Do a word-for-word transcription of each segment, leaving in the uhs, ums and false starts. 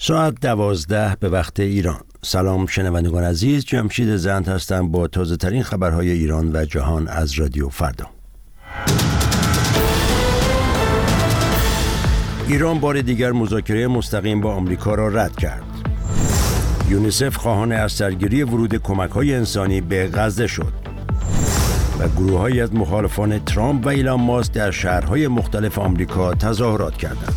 ساعت دوازده به وقت ایران. سلام شنوندگان عزیز، جمشید زند هستم با تازه ترین خبرهای ایران و جهان از رادیو فردا. ایران بار دیگر مذاکره مستقیم با آمریکا را رد کرد. یونیسف خواهان از سرگیری ورود کمک‌های انسانی به غزه شد و گروه‌هایی از مخالفان ترامپ و ایلان ماسک در شهرهای مختلف آمریکا تظاهرات کردند.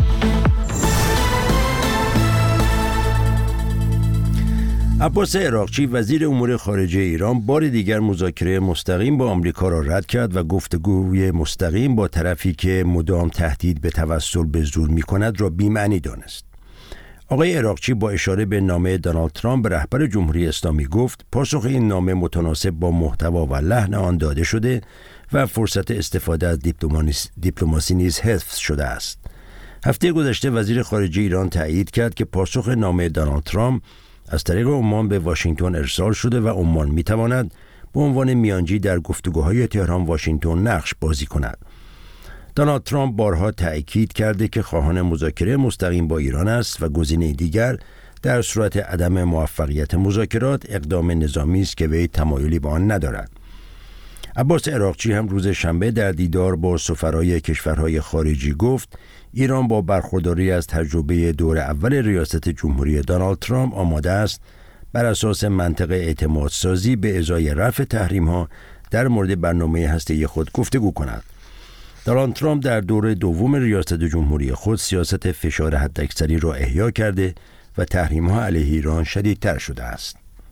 عباس عراقچی وزیر امور خارجه ایران بار دیگر مذاکره مستقیم با آمریکا را رد کرد و گفتگوی مستقیم با طرفی که مدام تهدید به توسل به زور می‌کند را بی‌معنی دانست. آقای عراقچی با اشاره به نامه دونالد ترامپ به رهبر جمهوری اسلامی گفت پاسخ این نامه متناسب با محتوا و لحن آن داده شده و فرصت استفاده از دیپلماسی نیز حفظ شده است. هفته گذشته وزیر خارجه ایران تایید کرد که پاسخ نامه دونالد ترامپ از طریق عمان به واشنگتن ارسال شده و عمان میتواند به عنوان میانجی در گفتگوهای تهران واشنگتن نقش بازی کند. دونالد ترامپ بارها تأکید کرده که خواهان مذاکره مستقیم با ایران است و گزینه دیگر در صورت عدم موفقیت مذاکرات اقدام نظامی است که وی تمایلی به آن ندارد. عباس عراقچی هم روز شنبه در دیدار با سفرای کشورهای خارجی گفت ایران با برخورداری از تجربه دور اول ریاست جمهوری دونالد ترامپ آماده است بر اساس منطق اعتماد سازی به ازای رفع تحریم ها در مورد برنامه هسته‌ای خود گفتگو کند. دونالد ترامپ در دور دوم ریاست جمهوری خود سیاست فشار حداکثری را احیا کرده و تحریم ها علیه ایران شدیدتر شده است.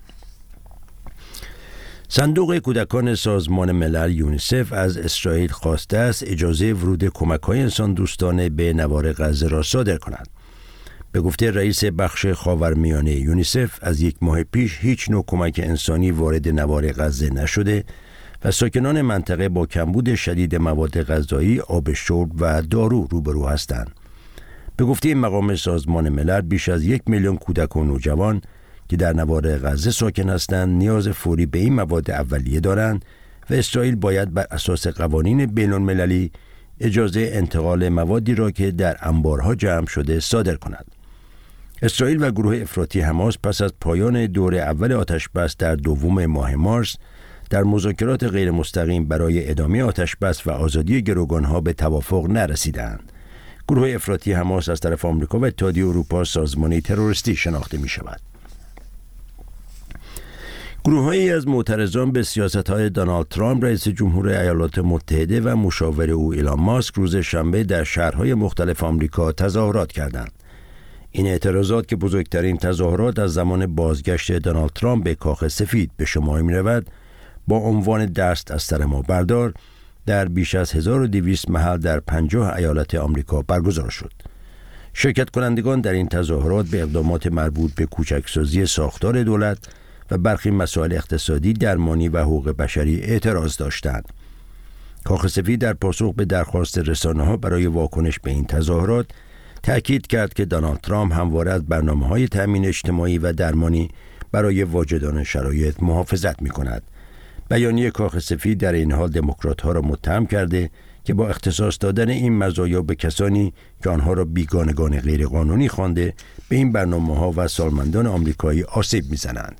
صندوق کودکان سازمان ملل یونیسف از اسرائیل خواسته است اجازه ورود کمک‌های انسان دوستانه به نوار غزه را صادر کند. به گفته رئیس بخش خاورمیانه یونیسف از یک ماه پیش هیچ نوع کمک انسانی وارد نوار غزه نشده و ساکنان منطقه با کمبود شدید مواد غذایی، آب شرب و دارو روبرو هستند. به گفته این مقام سازمان ملل بیش از یک میلیون کودک و نوجوان که در نوار غزه ساکن هستند نیاز فوری به این مواد اولیه دارند و اسرائیل باید بر اساس قوانین بین‌المللی اجازه انتقال موادی را که در انبارها جمع شده صادر کند. اسرائیل و گروه افراطی حماس پس از پایان دور اول آتش‌بس در دوم ماه مارس در مذاکرات غیر مستقیم برای ادامه آتش‌بس و آزادی گروگان‌ها به توافق نرسیدند. گروه افراطی حماس از طرف آمریکا و اتحادیه اروپا سازمانی تروریستی شناخته می‌شود. گروه‌هایی از معترضان به سیاست‌های دونالد ترامپ رئیس جمهور ایالات متحده و مشاور او ایلان ماسک روز شنبه در شهرهای مختلف آمریکا تظاهرات کردند. این اعتراضات که بزرگترین تظاهرات از زمان بازگشت دونالد ترامپ به کاخ سفید به شمار می‌رود، با عنوان دست از سر ما بردار در بیش از هزار و دویست محل در پنجاه ایالت آمریکا برگزار شد. شرکت کنندگان در این تظاهرات به اقدامات مربوط به کوچکسازی ساختار دولت و برخی مسائل اقتصادی، درمانی و حقوق بشری اعتراض داشتند. کاخ سفید در پاسخ به درخواست رسانه‌ها برای واکنش به این تظاهرات تأکید کرد که دونالد ترامپ همواره از برنامه‌های تأمین اجتماعی و درمانی برای واجدان شرایط محافظت می‌کند. بیانیه کاخ سفید در این حال دموکرات‌ها را متهم کرده که با اختصاص دادن این مزایا به کسانی که آنها را بیگانگان غیرقانونی خوانده به این برنامه‌ها و سالمندان آمریکایی آسیب می‌زنند.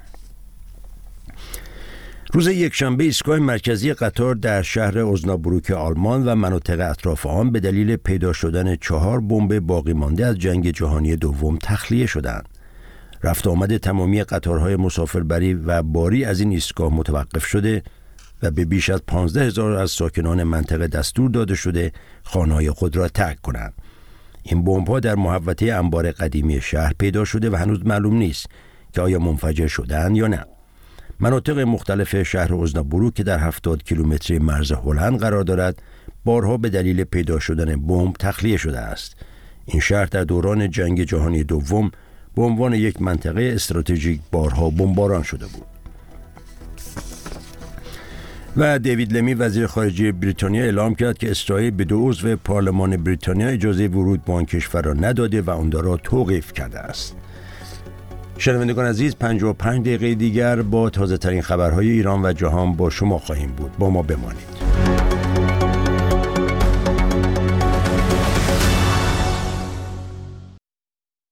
روز یکشنبه ایستگاه مرکزی قطار در شهر اوزنابروک آلمان و مناطق اطراف آن به دلیل پیدا شدن چهار بمب باقی مانده از جنگ جهانی دوم تخلیه شدند. رفت آمد تمامی قطارهای مسافربری و باری از این ایستگاه متوقف شده و به بیش از پانزده هزار از ساکنان منطقه دستور داده شده خانه‌های خود را ترک کنند. این بمب‌ها در محوطه انبار قدیمی شهر پیدا شده و هنوز معلوم نیست که آیا منفجر شدند یا نه. مناطق مختلف شهر اوزنابروک که در هفتاد کیلومتری مرز هلند قرار دارد بارها به دلیل پیدا شدن بمب تخلیه شده است. این شهر در دوران جنگ جهانی دوم به عنوان یک منطقه استراتژیک بارها بمباران شده بود. و دیوید لمی وزیر خارجه بریتانیا اعلام کرد که اسرائیل به دو عضو پارلمان بریتانیا اجازه ورود به آن کشور را نداده و آن را توقیف کرده است. شنوندگان عزیز، پنجاه و پنج دقیقه دیگر با تازه ترین خبرهای ایران و جهان با شما خواهیم بود. با ما بمانید.